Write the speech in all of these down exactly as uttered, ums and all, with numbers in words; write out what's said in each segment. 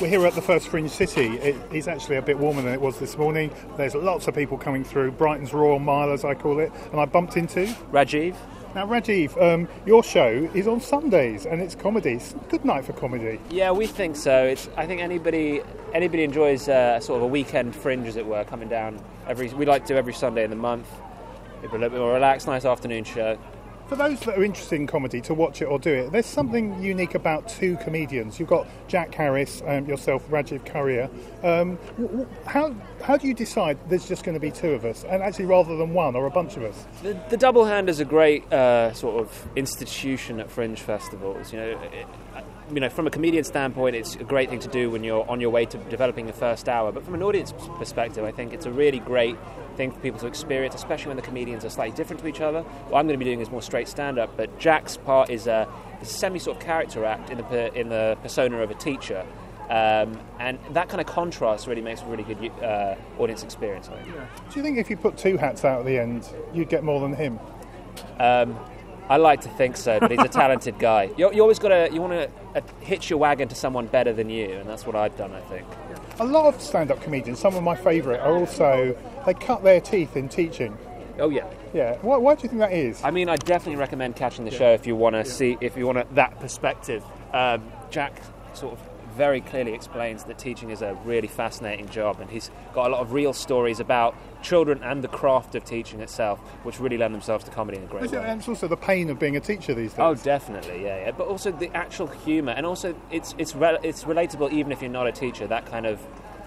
We're here at the First Fringe City. It is actually a bit warmer than it was this morning. There's lots of people coming through, Brighton's Royal Mile as I call it, and I bumped into... Rajiv. Now Rajiv, um, your show is on Sundays and it's comedy. It's a good night for comedy. Yeah, we think so. It's I think anybody anybody enjoys uh, sort of a weekend fringe, as it were, coming down every... We like to do every Sunday in the month. It's a little bit more relaxed, nice afternoon show. For those that are interested in comedy, to watch it or do it, there's something unique about two comedians. You've got Jack Harris, um, yourself, Rajiv Currier. Um, w- w- how how do you decide there's just going to be two of us, and actually rather than one or a bunch of us? The, the double hand is a great uh, sort of institution at fringe festivals. You know, it, you know, from a comedian standpoint, it's a great thing to do when you're on your way to developing the first hour. But from an audience perspective, I think it's a really great thing for people to experience, especially when the comedians are slightly different to each other. What I'm going to be doing is more straight stand-up, but Jack's part is a, is a semi sort of character act in the in the persona of a teacher, um, and that kind of contrast really makes a really good uh, audience experience, I think. Yeah. Do you think if you put two hats out at the end, you'd get more than him? Um, I like to think so, but he's a talented guy. You, you always got to, you want to uh, hitch your wagon to someone better than you, and that's what I've done, I think. A lot of stand-up comedians, some of my favourite, are also, they cut their teeth in teaching. Oh yeah, yeah. Why, why do you think that is? I mean, I definitely recommend catching the yeah. show if you want to yeah. see, if you want that perspective. Um, Jack sort of very clearly explains that teaching is a really fascinating job, and he's got a lot of real stories about children and the craft of teaching itself, which really lend themselves to comedy in a great is way. It, and it's also the pain of being a teacher these days. Oh, definitely, yeah, yeah. But also the actual humour, and also it's it's re- it's relatable even if you're not a teacher. That kind of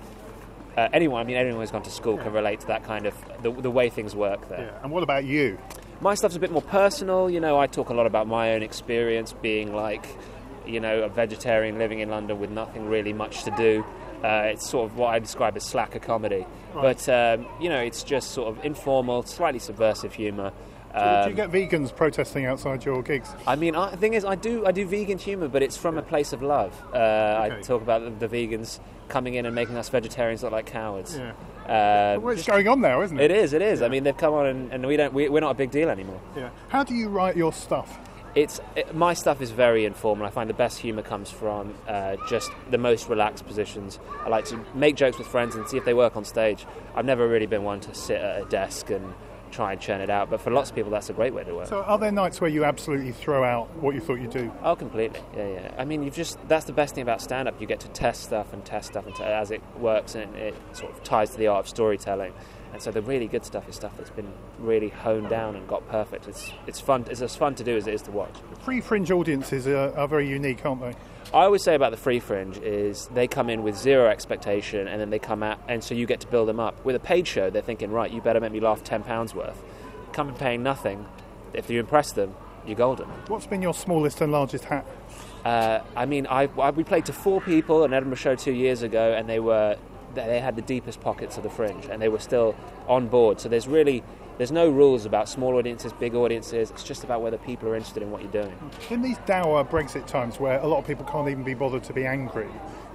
uh, anyone, I mean, anyone who's gone to school yeah. can relate to that kind of the, the way things work there. Yeah. And what about you? My stuff's a bit more personal. You know, I talk a lot about my own experience being like, you know, a vegetarian living in London with nothing really much to do. Uh, it's sort of what I describe as slacker comedy. Right. But, um, you know, it's just sort of informal, slightly subversive humour. Um, do you get vegans protesting outside your gigs? I mean, I, the thing is, I do I do vegan humour, but it's from a place of love. Uh, okay. I talk about the, the vegans coming in and making us vegetarians look like cowards. Yeah. Uh, well, it's going on now, isn't it? It is, it is. Yeah. I mean, they've come on and, and we don't, we, we're not a big deal anymore. Yeah. How do you write your stuff? It's it, my stuff is very informal. I find the best humour comes from uh, just the most relaxed positions. I like to make jokes with friends and see if they work on stage. I've never really been one to sit at a desk and try and churn it out, but for lots of people that's a great way to work. So are there nights where you absolutely throw out what you thought you'd do? Oh, completely. Yeah, yeah. I mean, you've just that's the best thing about stand-up. You get to test stuff and test stuff and t- as it works, and it sort of ties to the art of storytelling. And so the really good stuff is stuff that's been really honed down and got perfect. It's it's fun. It's as fun to do as it is to watch. Free fringe audiences are, are very unique, aren't they? I always say about the free fringe is they come in with zero expectation and then they come out, and so you get to build them up. With a paid show, they're thinking, right, you better make me laugh ten pounds worth. Come and paying nothing. If you impress them, you're golden. What's been your smallest and largest hat? Uh, I mean, I, I we played to four people at an Edinburgh show two years ago, and they were they had the deepest pockets of the fringe, and they were still on board. So there's really there's no rules about small audiences, big audiences. It's just about whether people are interested in what you're doing. In these dour Brexit times where a lot of people can't even be bothered to be angry,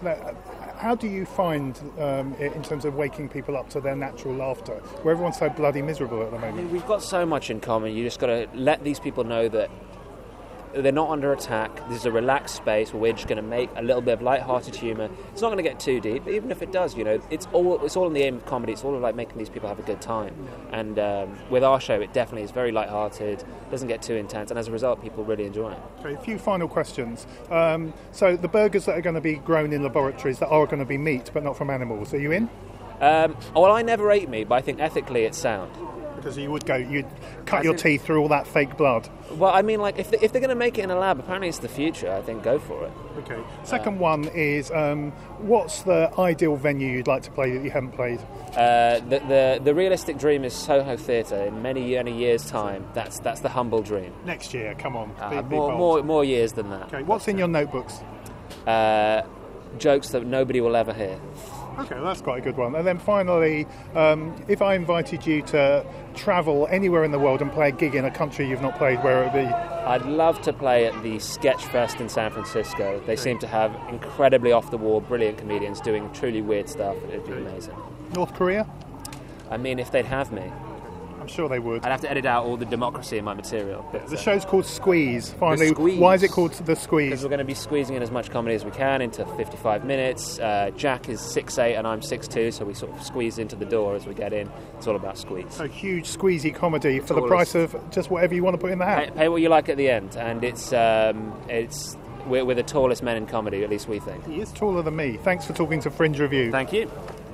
how do you find um, it in terms of waking people up to their natural laughter, where everyone's so bloody miserable at the moment? I mean, we've got so much in common. You just got to let these people know that they're not under attack. This is a relaxed space where we're just going to make a little bit of light-hearted humour. It's not going to get too deep, but even if it does, you know, it's all it's all in the aim of comedy. It's all like making these people have a good time. And um, with our show, it definitely is very light-hearted, doesn't get too intense, and as a result, people really enjoy it. Okay, a few final questions. Um, so the burgers that are going to be grown in laboratories that are going to be meat, but not from animals, are you in? Um, well, I never ate meat, but I think ethically it's sound. Because you would go, you'd cut As your in, teeth through all that fake blood. Well, I mean, like, if, they, if they're going to make it in a lab, apparently it's the future, I think go for it. Okay. Second uh, one is, um, what's the ideal venue you'd like to play that you haven't played? Uh, the, the the realistic dream is Soho Theatre in many, many years' time. That's that's the humble dream. Next year, come on. Uh, be, be more, bold. more, more years than that. Okay, what's in your notebooks? Uh, jokes that nobody will ever hear. Okay, well, that's quite a good one. And then finally, um, if I invited you to travel anywhere in the world and play a gig in a country you've not played, where it would be? I'd love to play at the Sketchfest in San Francisco. They seem to have incredibly off-the-wall, brilliant comedians doing truly weird stuff. It'd be amazing. North Korea? I mean, if they'd have me. I'm sure they would. I'd have to edit out all the democracy in my material. But, The uh, show's called Squeeze. Finally, Squeeze. why is it called The Because Squeeze? we're going to be squeezing in as much comedy as we can into fifty-five minutes. Uh, Jack is six eight and I'm six two, so we sort of squeeze into the door as we get in. It's all about squeeze. A huge squeezy comedy for the Tallest. price of just whatever you want to put in the hat. Pay, pay what you like at the end, and it's um, it's we're, we're the tallest men in comedy, at least we think. He is taller than me. Thanks for talking to Fringe Review. Thank you.